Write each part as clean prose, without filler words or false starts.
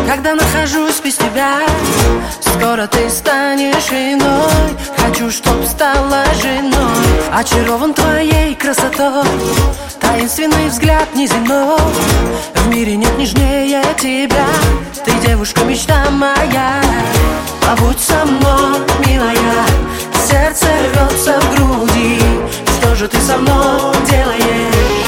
Когда нахожусь без тебя, скоро ты станешь иной. Хочу, чтоб стала женой. Очарован твоей красотой, таинственный взгляд неземной. В мире нет нежнее тебя, ты девушка, мечта моя. Побудь со мной, милая, сердце рвется в груди. Что же ты со мной делаешь?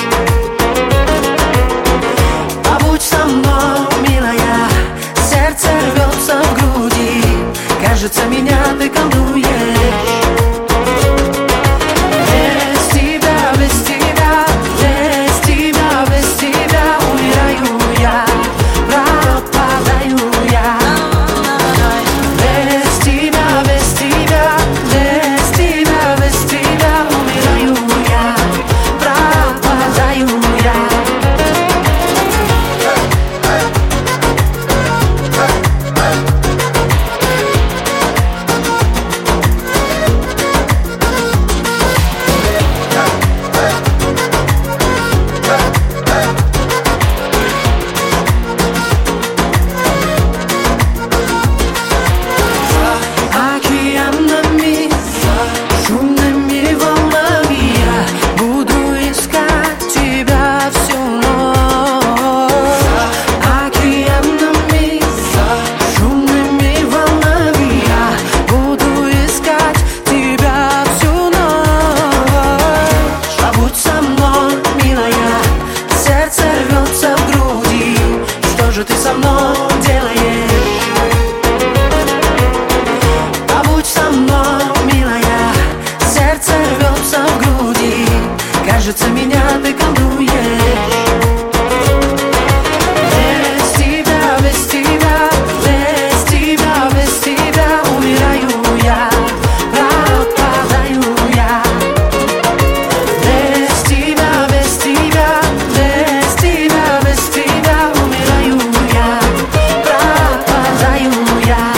Побудь со мной, милая, сердце рвется в груди. Кажется, меня ты колдуешь. Без тебя, без тебя, без тебя, без тебя умираю я, пропадаю я. Без тебя, без тебя, без тебя, без тебя умираю я, пропадаю я. Что же ты со мной делаешь? Побудь со мной, милая, сердце рвется в груди. Кажется, меня ты колдуешь. Без тебя, без тебя, без тебя, без тебя умираю я, пропадаю я. Без тебя, без тебя, без тебя, без тебя умираю я, пропадаю я.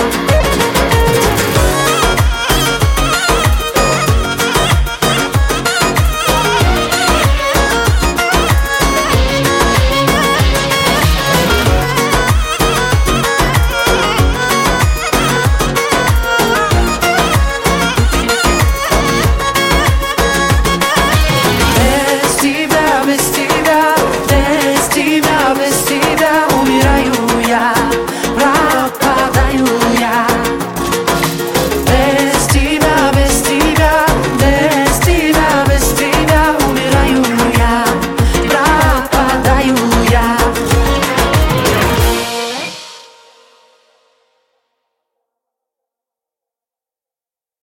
Без тебя, без тебя, без тебя, без тебя